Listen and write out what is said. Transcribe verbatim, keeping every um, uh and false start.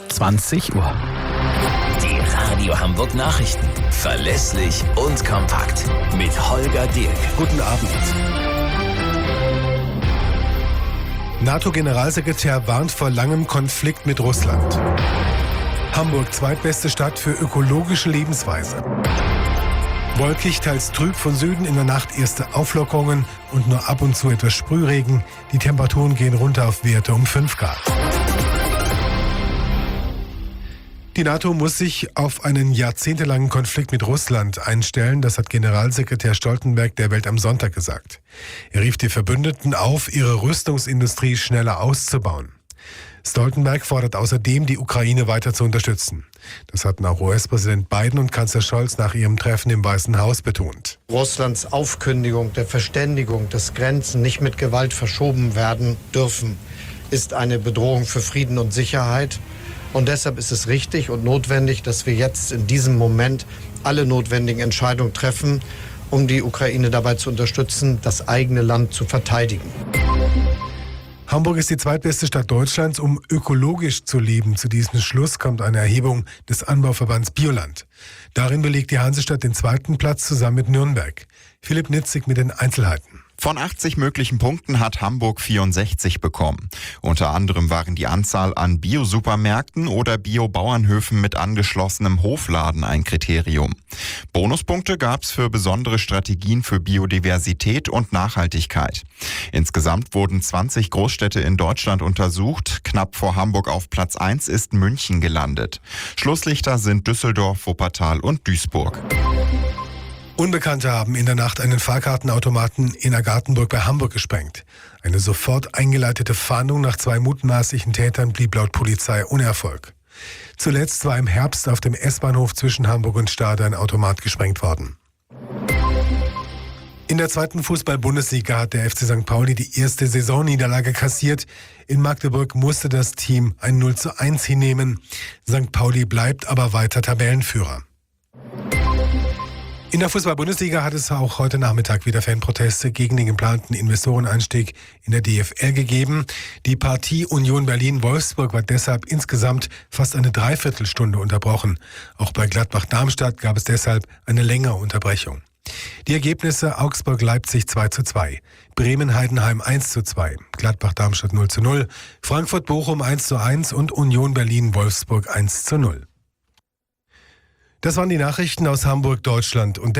zwanzig Uhr. Die Radio Hamburg Nachrichten. Verlässlich und kompakt. Mit Holger Dirk. Guten Abend. NATO-Generalsekretär warnt vor langem Konflikt mit Russland. Hamburg zweitbeste Stadt für ökologische Lebensweise. Wolkig, teils trüb von Süden, in der Nacht erste Auflockerungen und nur ab und zu etwas Sprühregen. Die Temperaturen gehen runter auf Werte um fünf Grad. Die NATO muss sich auf einen jahrzehntelangen Konflikt mit Russland einstellen, das hat Generalsekretär Stoltenberg der Welt am Sonntag gesagt. Er rief die Verbündeten auf, ihre Rüstungsindustrie schneller auszubauen. Stoltenberg fordert außerdem, die Ukraine weiter zu unterstützen. Das hatten auch U S-Präsident Biden und Kanzler Scholz nach ihrem Treffen im Weißen Haus betont. Russlands Aufkündigung der Verständigung, dass Grenzen nicht mit Gewalt verschoben werden dürfen, ist eine Bedrohung für Frieden und Sicherheit. Und deshalb ist es richtig und notwendig, dass wir jetzt in diesem Moment alle notwendigen Entscheidungen treffen, um die Ukraine dabei zu unterstützen, das eigene Land zu verteidigen. Hamburg ist die zweitbeste Stadt Deutschlands, um ökologisch zu leben. Zu diesem Schluss kommt eine Erhebung des Anbauverbands Bioland. Darin belegt die Hansestadt den zweiten Platz zusammen mit Nürnberg. Philipp Nitzig mit den Einzelheiten. Von achtzig möglichen Punkten hat Hamburg vierundsechzig bekommen. Unter anderem waren die Anzahl an Bio-Supermärkten oder Bio-Bauernhöfen mit angeschlossenem Hofladen ein Kriterium. Bonuspunkte gab es für besondere Strategien für Biodiversität und Nachhaltigkeit. Insgesamt wurden zwanzig Großstädte in Deutschland untersucht. Knapp vor Hamburg auf Platz eins ist München gelandet. Schlusslichter sind Düsseldorf, Wuppertal und Duisburg. Unbekannte haben in der Nacht einen Fahrkartenautomaten in Agathenburg bei Hamburg gesprengt. Eine sofort eingeleitete Fahndung nach zwei mutmaßlichen Tätern blieb laut Polizei ohne Erfolg. Zuletzt war im Herbst auf dem S-Bahnhof zwischen Hamburg und Stade ein Automat gesprengt worden. In der zweiten Fußball-Bundesliga hat der F C Sankt Pauli die erste Saisonniederlage kassiert. In Magdeburg musste das Team ein null zu eins hinnehmen. Sankt Pauli bleibt aber weiter Tabellenführer. In der Fußball-Bundesliga hat es auch heute Nachmittag wieder Fanproteste gegen den geplanten Investoreneinstieg in der D F L gegeben. Die Partie Union Berlin-Wolfsburg war deshalb insgesamt fast eine Dreiviertelstunde unterbrochen. Auch bei Gladbach-Darmstadt gab es deshalb eine längere Unterbrechung. Die Ergebnisse: Augsburg-Leipzig zwei zu zwei, Bremen-Heidenheim eins zu zwei, Gladbach-Darmstadt null zu null, Frankfurt-Bochum eins zu eins und Union Berlin-Wolfsburg eins zu null. Das waren die Nachrichten aus Hamburg, Deutschland und der